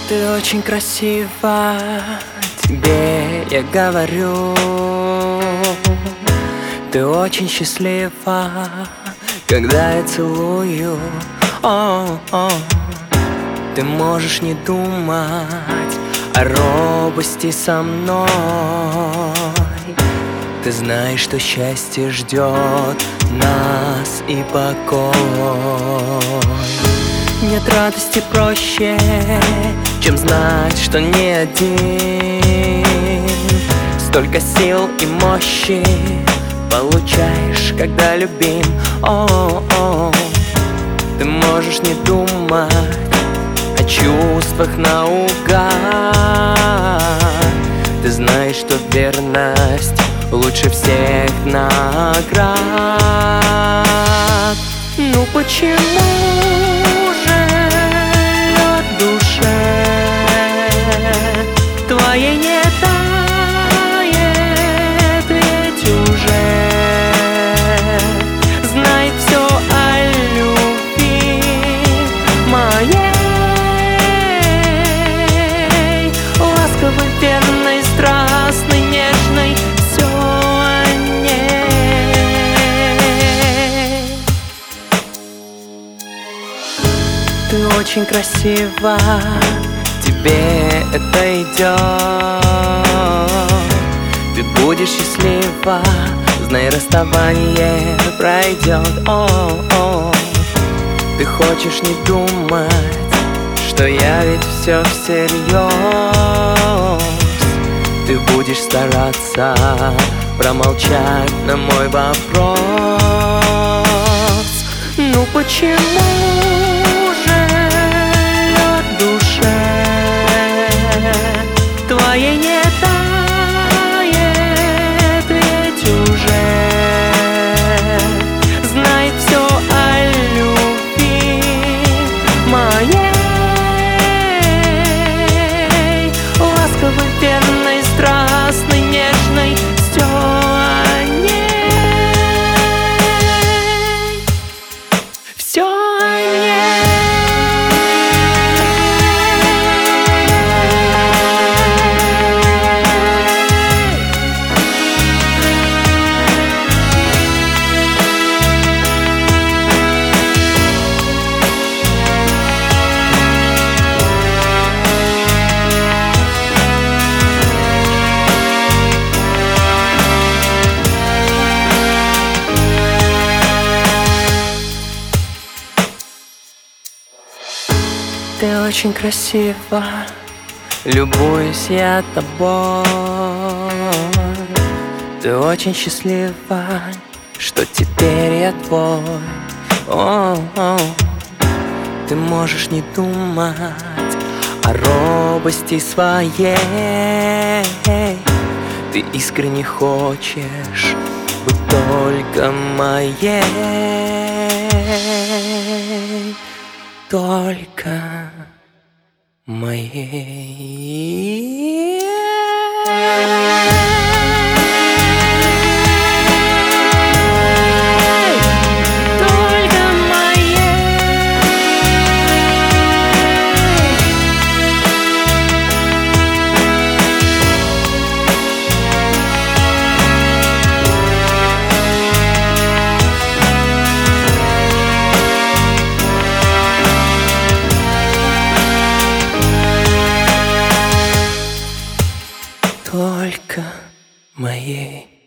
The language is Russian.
Ты очень красива, тебе я говорю. Ты очень счастлива, когда я целую. О-о. Ты можешь не думать о робости со мной. Ты знаешь, что счастье ждет нас и покой. Нет радости проще, чем знать, что не один. Столько сил и мощи получаешь, когда любим. О-о-о. Ты можешь не думать о чувствах наугад. Ты знаешь, что верность лучше всех наград. Ну почему же лед в душе твоей не тает, ведь уже знает все о любви моей, ласковой, верной, страстной, нежной, все о ней. Ты очень красива, тебе это идет. Ты будешь счастлива, знай, расставание пройдет. О-о. Ты хочешь не думать, что я ведь все всерьез. Ты будешь стараться промолчать на мой вопрос. Ну почему же лед в душе твоей не тает, ведь уже знает все о любви моей, ласковой, верной, страстной, нежной, все о ней, все о ней. Ты очень красива, любуюсь я тобой. Ты очень счастлива, что теперь я твой. О-о. Ты можешь не думать о робости своей. Ты искренне хочешь быть только моей, только моей. Только моей. Только моей.